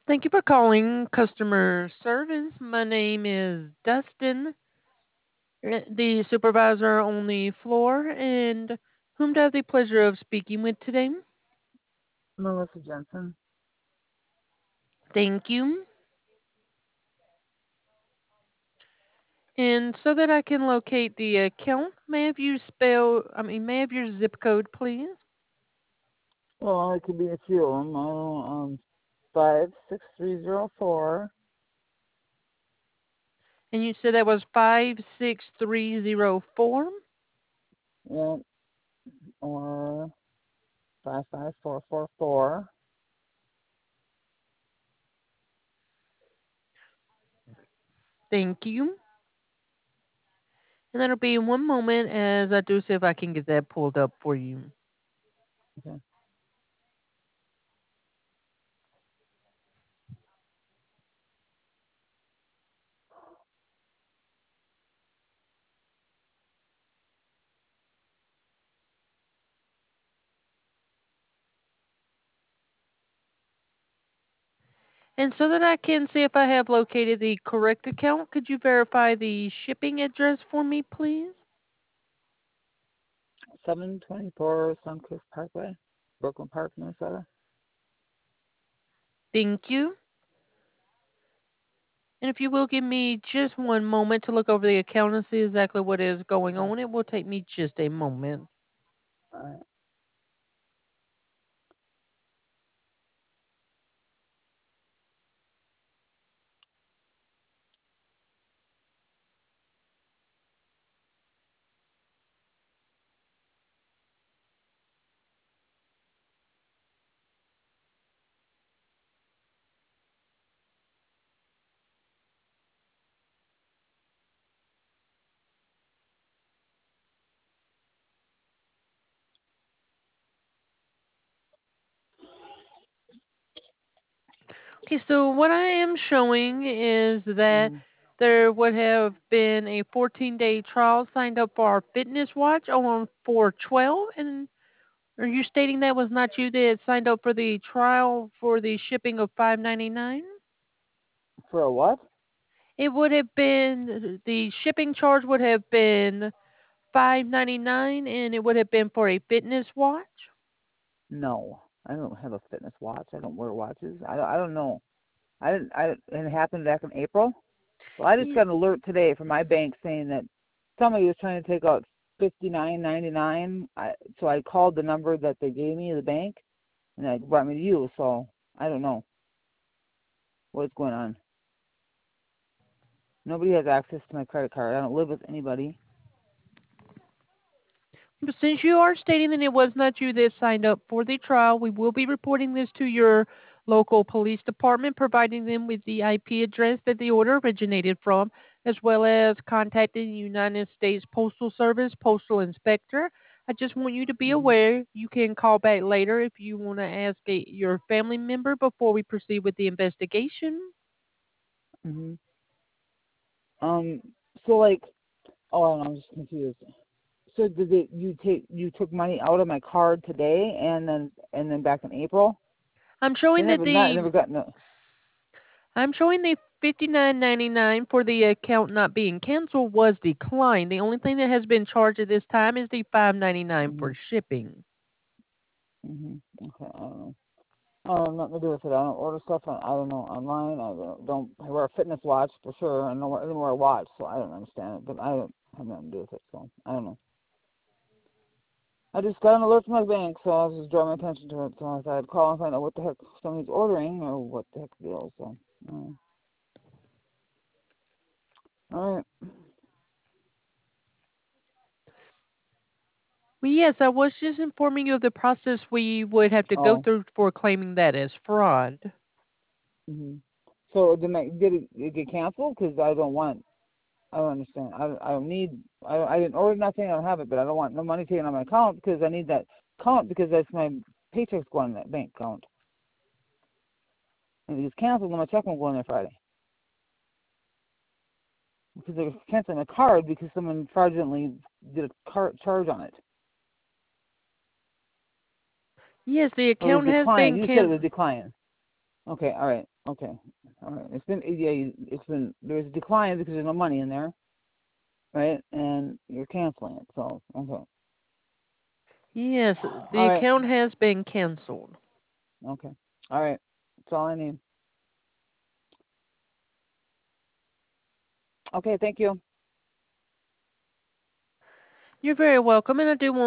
Thank you for calling customer service. My name is Dustin, the supervisor on the floor, and whom do I have the pleasure of speaking with today? Melissa Jensen. Thank you. And so that I can locate the account, may I have your zip code, please? Well, it could be a few of them. 56304. And you said that was 56304. Yeah, or 55444. Thank you. And that'll be in one moment as I do see if I can get that pulled up for you. Okay. And so that I can see if I have located the correct account, could you verify the shipping address for me, please? 724 Suncrest Parkway, Brooklyn Park, Minnesota. Thank you. And if you will give me just one moment to look over the account and see exactly what is going Okay. on, it will take me just a moment. All right. Okay, so what I am showing is that Mm-hmm. there would have been a 14-day trial signed up for our fitness watch on 412. And are you stating that was not you that signed up for the trial for the shipping of 599? For a what? It would have been the shipping charge would have been 599, and it would have been for a fitness watch. No. I don't have a fitness watch. I don't wear watches. I don't know. And it happened back in April. Well, I just Ye- got an alert today from my bank saying that somebody was trying to take out $59.99. So I called the number that they gave me, the bank, and that brought me to you. So I don't know what's going on. Nobody has access to my credit card. I don't live with anybody. But since you are stating that it was not you that signed up for the trial, we will be reporting this to your local police department, providing them with the IP address that the order originated from, as well as contacting the United States Postal Service Postal Inspector. I just want you to be Mhm. aware you can call back later if you want to ask your family member before we proceed with the investigation. Mhm. Um. So like, oh, I'm just confused. So did you took money out of my card today and then back in April? I'm They showing that never the got no. I'm showing the 59.99 for the account not being canceled was declined. The only thing that has been charged at this time is the 5.99 for Mhm. shipping. Mhm. Okay. I don't know. I don't have nothing to do with it. I don't order stuff. I don't know online. I don't. I wear a fitness watch for sure. I don't wear a watch, so I don't understand it. But I don't have nothing to do with it. So I don't know. I just got an alert from my bank, so I was just drawing my attention to it. So I thought I'd call and find out what the heck somebody's ordering or what the heck the deal is. So, all right. Well, yes, I was just informing you of the process we would have to go Oh. through for claiming that as fraud. Hmm. So did it get canceled? Because I don't want. I don't understand. I don't need. I didn't order nothing. I don't have it, but I don't want no money taken on my account because I need that account because that's my paycheck's going in that bank account. And if it gets canceled, then my check won't go in there Friday. Because they're canceling a card because someone fraudulently did a card charge on it. Yes, the Or was account it has declined? been You said it was canceled. declined. Okay, all right, okay, all right. It's been there's a decline because there's no money in there, right? And you're canceling it, so okay, Yes, the all right, account has been canceled. okay, all right. That's all I need. Okay, thank you. You're very welcome, and I do want